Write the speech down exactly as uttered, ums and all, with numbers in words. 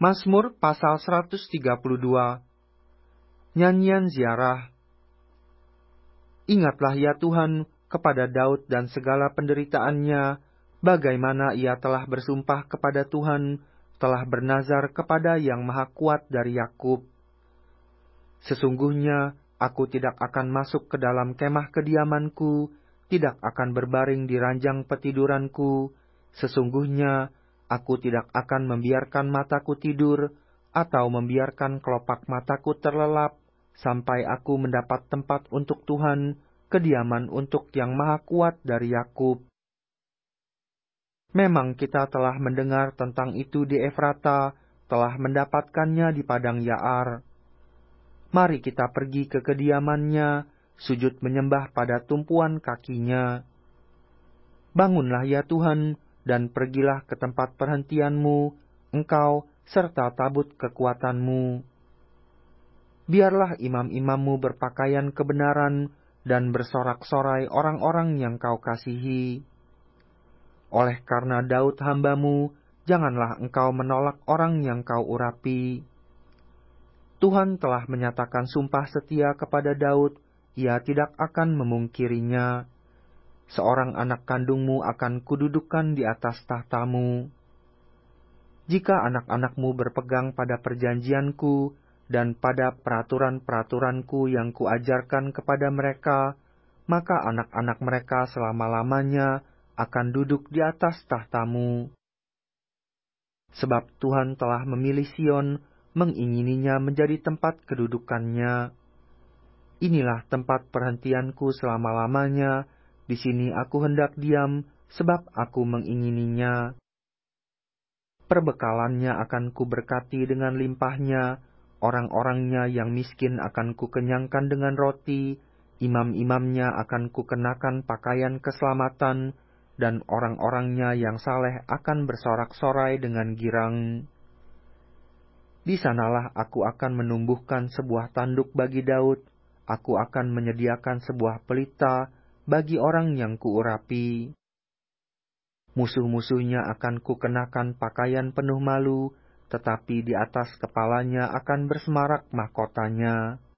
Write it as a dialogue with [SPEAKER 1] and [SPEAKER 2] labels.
[SPEAKER 1] Mazmur pasal seratus tiga puluh dua. Nyanyian ziarah. Ingatlah ya Tuhan kepada Daud dan segala penderitaannya, bagaimana ia telah bersumpah kepada Tuhan, telah bernazar kepada Yang Maha Kuat dari Yakub. Sesungguhnya aku tidak akan masuk ke dalam kemah kediamanku, tidak akan berbaring di ranjang petiduranku. Sesungguhnya aku tidak akan membiarkan mataku tidur, atau membiarkan kelopak mataku terlelap, sampai aku mendapat tempat untuk Tuhan, kediaman untuk Yang Maha Kuat dari Yakub. Memang kita telah mendengar tentang itu di Efrata, telah mendapatkannya di padang Yaar. Mari kita pergi ke kediamannya, sujud menyembah pada tumpuan kakinya. Bangunlah ya Tuhan, dan pergilah ke tempat perhentianmu, engkau serta tabut kekuatanmu. Biarlah imam-imammu berpakaian kebenaran, dan bersorak-sorai orang-orang yang kau kasihi. Oleh karena Daud hambamu, janganlah engkau menolak orang yang kau urapi. Tuhan telah menyatakan sumpah setia kepada Daud, ia tidak akan memungkirinya. Seorang anak kandungmu akan kududukan di atas tahtamu. Jika anak-anakmu berpegang pada perjanjianku dan pada peraturan-peraturanku yang kuajarkan kepada mereka, maka anak-anak mereka selama-lamanya akan duduk di atas tahtamu. Sebab Tuhan telah memilih Sion, mengingininya menjadi tempat kedudukannya. Inilah tempat perhentianku selama-lamanya, di sini aku hendak diam, sebab aku mengingininya. Perbekalannya akan kuberkati dengan limpahnya, orang-orangnya yang miskin akan kukenyangkan dengan roti, imam-imamnya akan kukenakan pakaian keselamatan, dan orang-orangnya yang saleh akan bersorak-sorai dengan girang. Di sanalah aku akan menumbuhkan sebuah tanduk bagi Daud, aku akan menyediakan sebuah pelita bagi orang yang kuurapi. Musuh-musuhnya akan kukenakan pakaian penuh malu, tetapi di atas kepalanya akan bersemarak mahkotanya.